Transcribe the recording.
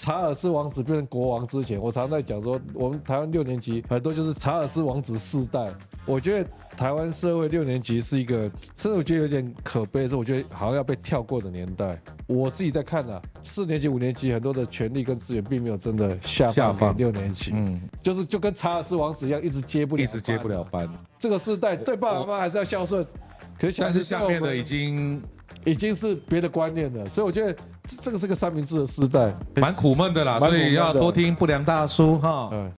查尔斯王子变成国王之前，我常在讲说，我们台湾6年级很多就是查尔斯王子世代。我觉得台湾社会6年级是一个，甚至我觉得有点可悲的是，我觉得好像要被跳过的年代。我自己在看啊，4年级、5年级很多的权利跟资源并没有真的下放给6年级，就跟查尔斯王子一样，一直接不了班。这个世代对爸爸妈妈还是要孝顺， 但是下面的已经是别的观念了，所以我觉得这个是个三明治的时代， 蛮苦闷的啦，所以要多听不良大叔哈。